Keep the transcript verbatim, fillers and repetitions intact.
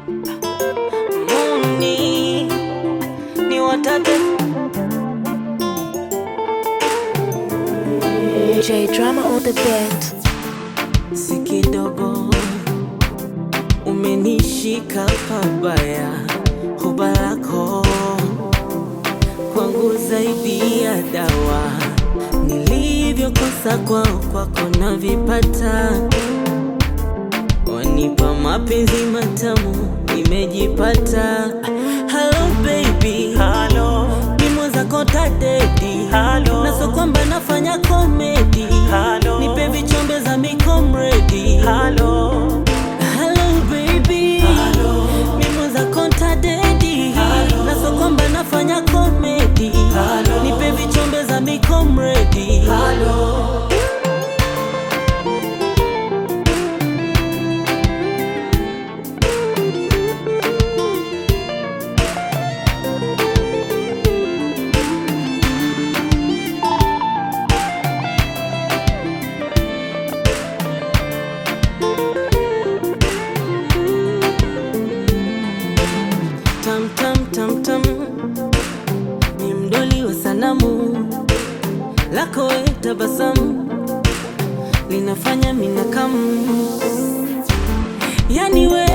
Muni ni watate J Drama on the beat. si kidogo umenishika pabaya, huba lako kwangu zaidi ya dawa, nilivyokosa kwao kwako na vipata, wanipa mapenzi matamu nimejipata. Hello baby, hello, mimo zako tadedi, hello, naso kwamba nafanya komedi, hello, nipe vichombe za mikomredi, hello, hello baby, hello, mimo zako tadedi, hello, naso kwamba nafanya komedi, hello, nipe vichombe za mikomredi, hello. Tam tam tam tam, ni mdoli wa sanamu lako we tabasamu linafanya minakamu, yani we